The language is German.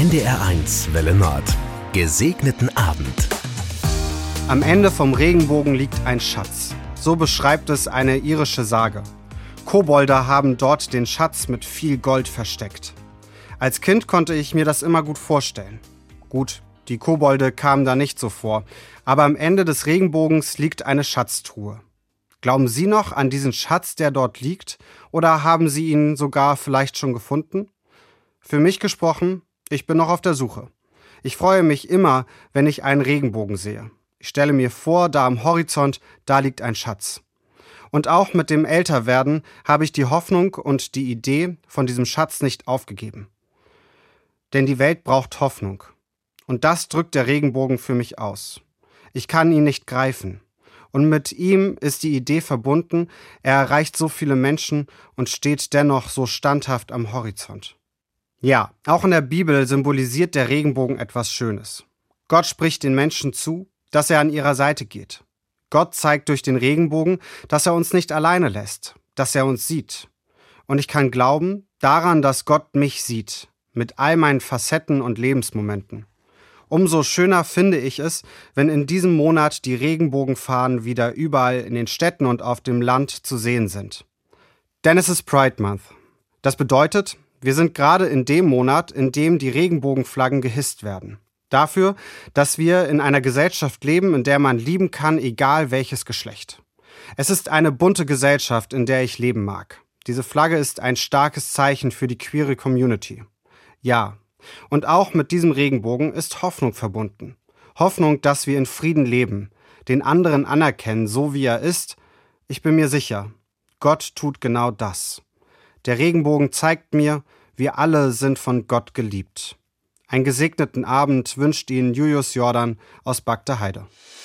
NDR1 Welle Nord. Gesegneten Abend. Am Ende vom Regenbogen liegt ein Schatz. So beschreibt es eine irische Sage. Kobolde haben dort den Schatz mit viel Gold versteckt. Als Kind konnte ich mir das immer gut vorstellen. Gut, die Kobolde kamen da nicht so vor, aber am Ende des Regenbogens liegt eine Schatztruhe. Glauben Sie noch an diesen Schatz, der dort liegt, oder haben Sie ihn sogar vielleicht schon gefunden? Für mich gesprochen, ich bin noch auf der Suche. Ich freue mich immer, wenn ich einen Regenbogen sehe. Ich stelle mir vor, da am Horizont, da liegt ein Schatz. Und auch mit dem Älterwerden habe ich die Hoffnung und die Idee von diesem Schatz nicht aufgegeben. Denn die Welt braucht Hoffnung. Und das drückt der Regenbogen für mich aus. Ich kann ihn nicht greifen. Und mit ihm ist die Idee verbunden, er erreicht so viele Menschen und steht dennoch so standhaft am Horizont. Ja, auch in der Bibel symbolisiert der Regenbogen etwas Schönes. Gott spricht den Menschen zu, dass er an ihrer Seite geht. Gott zeigt durch den Regenbogen, dass er uns nicht alleine lässt, dass er uns sieht. Und ich kann glauben daran, dass Gott mich sieht, mit all meinen Facetten und Lebensmomenten. Umso schöner finde ich es, wenn in diesem Monat die Regenbogenfahnen wieder überall in den Städten und auf dem Land zu sehen sind. Denn es ist Pride Month. Das bedeutet, wir sind gerade in dem Monat, in dem die Regenbogenflaggen gehisst werden. Dafür, dass wir in einer Gesellschaft leben, in der man lieben kann, egal welches Geschlecht. Es ist eine bunte Gesellschaft, in der ich leben mag. Diese Flagge ist ein starkes Zeichen für die queere Community. Ja, und auch mit diesem Regenbogen ist Hoffnung verbunden. Hoffnung, dass wir in Frieden leben, den anderen anerkennen, so wie er ist. Ich bin mir sicher, Gott tut genau das. Der Regenbogen zeigt mir, wir alle sind von Gott geliebt. Einen gesegneten Abend wünscht Ihnen Julius Jordan aus Bagde Heide.